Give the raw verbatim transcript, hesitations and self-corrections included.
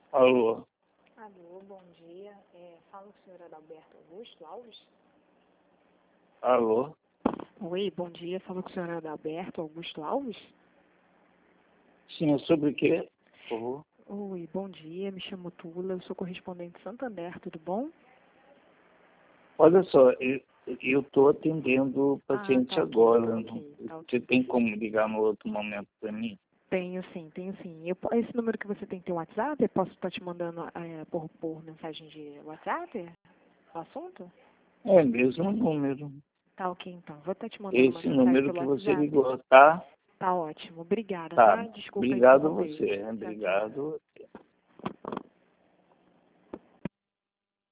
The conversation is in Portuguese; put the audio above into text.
Alô? Alô, bom dia. É, fala o senhor Adalberto Augusto Alves? Alô? Oi, bom dia. Fala com o senhor Adalberto Augusto Alves? Sim, é sobre o quê? Por favor. Oi, bom dia. Me chamo Tula, eu sou correspondente Santander, tudo bom? Olha só, eu estou atendendo o paciente ah, tá agora. ok, tá Não- ok, tá Você ok. tem como ligar no outro momento para mim? Tenho sim, tenho sim. Eu, po- esse número que você tem tem WhatsApp? Eu posso estar te mandando é, por, por mensagem de WhatsApp o assunto? É mesmo número. Tá ok, então. Vou estar te mandando uma Esse mensagem número pelo que você WhatsApp. ligou, tá? Tá ótimo. Obrigada, Tá. tá? Desculpa Obrigado a interromper. você. Tchau, tchau. Obrigado.